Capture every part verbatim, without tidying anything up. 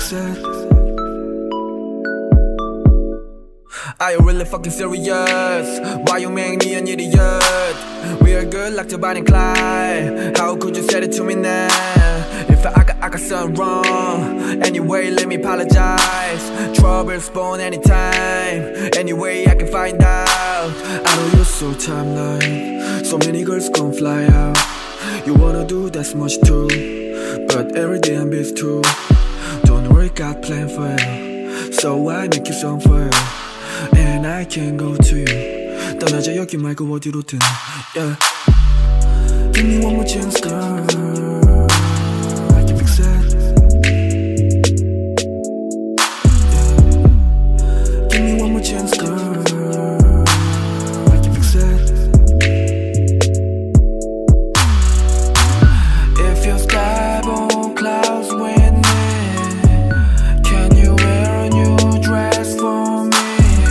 fix it? Are you really fucking serious? Why you make me an idiot? We are good like Bonnie and Clyde. How could you say it to me now? If I got, I got something wrong, anyway, let me apologize. Trouble spawn anytime, anyway, I can find out. I know you're so timeline, so many girls gon' fly out. You wanna do that much too, but every day I'm busy too. Don't worry, got plan for you, so I make you song for you. And I can go to you. 떠나자 여기 말고 어디로든. Yeah. Give me one more chance, girl. I can fix it. Yeah. Give me one more chance, girl. I can fix it. If your sky blue clouds with me, can you wear a new dress for me?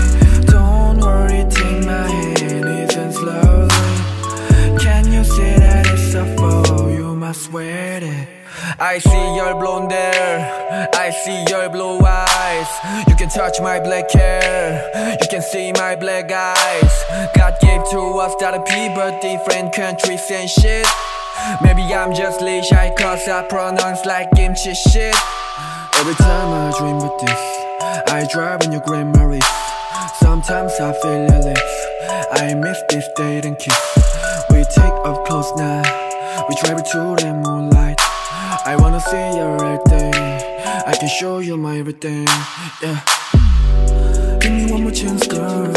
I swear it. I see your blonde hair, I see your blue eyes. You can touch my black hair, you can see my black eyes. God gave to us that a people, different countries and shit. Maybe I'm just lit shy cause I pronounce like kimchi shit. Every time I dream of this, I drive in your Grand Maris. Sometimes I feel your lips, I miss this date and kiss. We take off clothes now, we travel to the moonlight. I wanna see your everything, I can show you my everything. Yeah. Give me one more chance, girl.